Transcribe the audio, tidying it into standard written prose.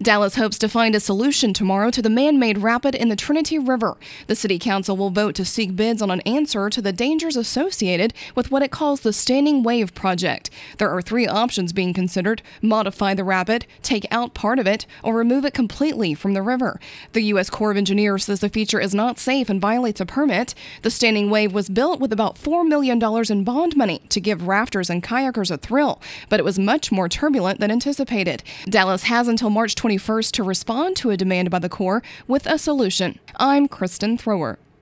Dallas hopes to find a solution tomorrow to the man-made rapid in the Trinity River. The city council will vote to seek bids on an answer to the dangers associated with what it calls the Standing Wave Project. There are 3 options being considered: modify the rapid, take out part of it, or remove it completely from the river. The U.S. Corps of Engineers says the feature is not safe and violates a permit. The Standing Wave was built with about $4 million in bond money to give rafters and kayakers a thrill, but it was much more turbulent than anticipated. Dallas has until March 21st to respond to a demand by the Corps with a solution. I'm Kristen Thrower.